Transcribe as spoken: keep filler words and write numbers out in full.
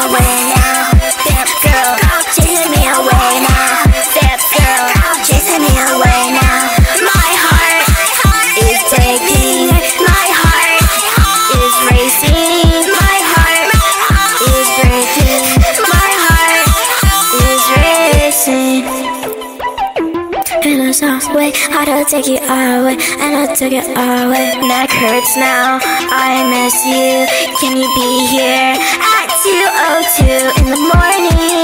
away now. That girl chasing me away now. That girl chasing me away now. My heart is taking. My heart is racing. My heart is breaking. My heart is racing. In a soft way, how to take it our way, and I took it our way. Neck hurts now, I miss you. Can you be here at two oh two in the morning?